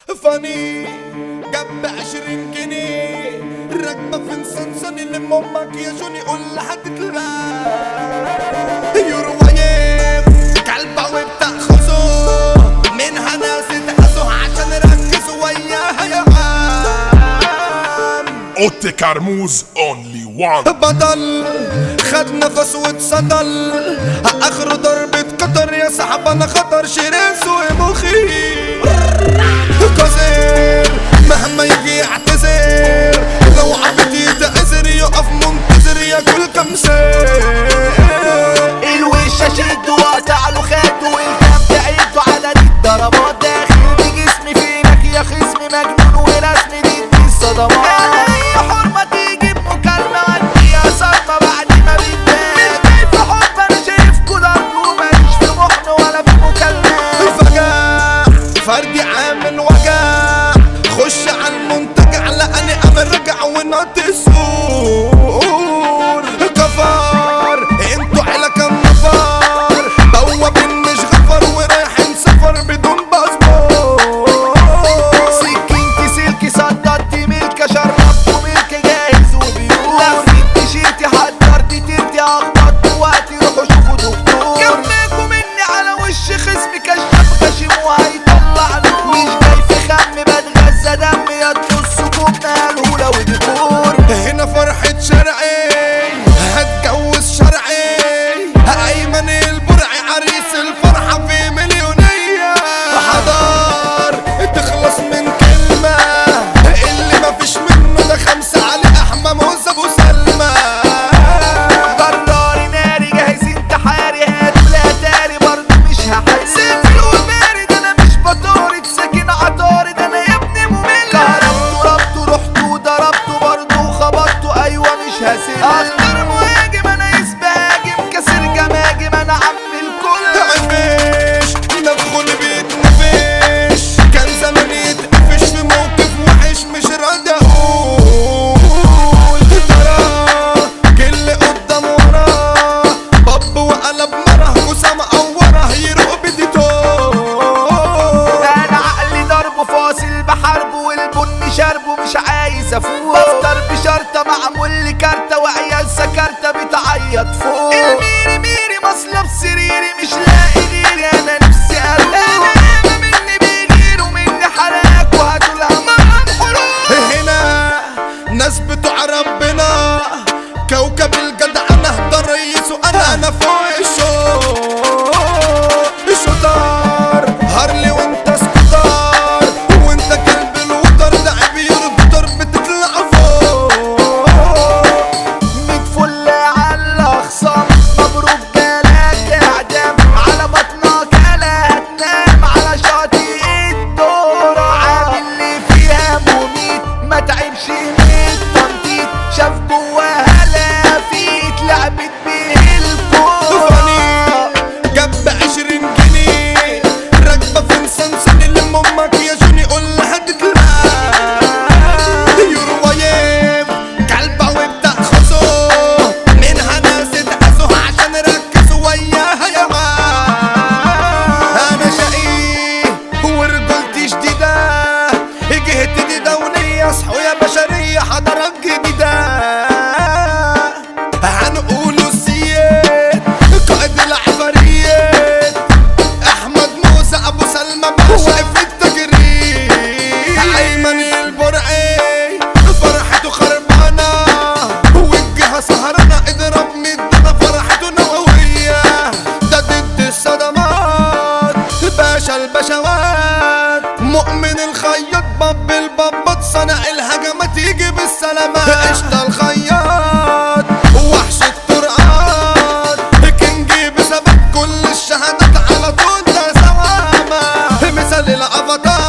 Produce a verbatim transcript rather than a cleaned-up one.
فاني جنب عشرين جنيه راكبة في نسنسن اللي امك يا جوني قول لحد تلاقي يوروايب كلبة وبتاخذوا منها ناس اتقاسوا عشان ركزوا وياها يا عم. اوتي كرموز اونلي وان بطل خد نفس واتصدل اخر ضربة قطر يا صاحب انا خطر شرس ومخيف قصير مهما يجي يعتذر لو عبد يتأذر يقف منتظر ياكل كم سير الوش اشد واقطع له خده والكام تعيده عدد الضربات داخل بجسمي فينك يا خصمي مجنون ورسمي دي الصدمات انا هي حرمة تيجي بمكالمة ودي يا صدمة بعد ما بتبان مش جاي في حب انا شايفكوا ضرب وماليش في محن ولا في مكالمات فجأة فردي عامل وجع خش على المنتج على اني امر رجع ونط السور كفار انتوا عيلة كم نفر بوابين مش غفر ورايحين سفر بدون باسبور سكينتي سلكي صدرتي ملكة شربت وملك جاهز وبيقول لفيت تيشيرتي حضرت تيرتي اخبطت وقتي روحوا شوفوا دكتور جنبكوا مني على وش خصمي كشاف غشيم وهيطلع نور مش جاي في خم بتغذى دم يا تبص كوب مالهولة وديكور هنا فرحة شرعي هتجوز شرعي ايمن البرعي عريس الفرحة في مليونية حضار تخلص من كلمة اللي مفيش منه ده خمسة علي احمى موسى ابو سلمى جراري ناري جاهزين تحاري هاتوا الاتاري برضه مش هحل سيفي وبارد انا مش بطارد ساكن عطارد انا يا ابني ممل كهربته ربطه رحته ضربته برضه وخبطته ايوه مش هسيب اختار مهاجم انا يسباجم كسر جماجم انا عم الكل عفيش ندخل بيتنفش كان زمان يتقفش في موقف وحش مش راضي اقول ترى كل قدام وراه باب وقلب مره وسام قوره يروق بدي انا عقلي ضربه فاصل بحربه والبن شربه مش عايز افوق بفطر بشرطه معمول لي كارته وعيال سكرته بتعيط فوق الميري ميري مصلب سريري مش لاقي غيري انا نفسي ارتاح انا مني بيغير ومني حراك وهاتوا لها مرهم حروب هنا ناس بتوع ربنا كوكب الجدع انا اهدى ريس وانا انا فوق الشوق شطار هارلي وانت سكوتار وانت كلب الوتر ده عبير ضرب بتطلع فوق ميت فل على الاخصام مبروك جالك اعدام على بطنك انا هتنام على شاطئ الدورة عامل اللي فيها مميت ما تعبش من التنطيط شاف جواها لافيت لعبت بيه الكورة جنب عشرين جنيه راكبة في مسنسن اللي امك يا جوني قول لحد تلاقي يوروايب كلبة وبتاخذوا منها ناس اتقاسوا عشان ركزوا وياها يا عم. انا شقي ورجولتي شديدة جهتي دي دونية اصحوا يا بشرية حضارات جديدة هنقولوا السيد قائد العفاريت احمد موسى ابو سلمى باشا في التجريد ايمن البرعي فرحته خربانه والجهه سهرانه اضرب مدنا فرحته نوويه ده ضد الصدمات باشا البشوات مؤمن الخياط باب البابات صنع الهجمات يجي بالسلامات قشطه الخياط وحش الطرقات كنجي بثبات كل الشهادات على طول ده سوامة مثال الافاتار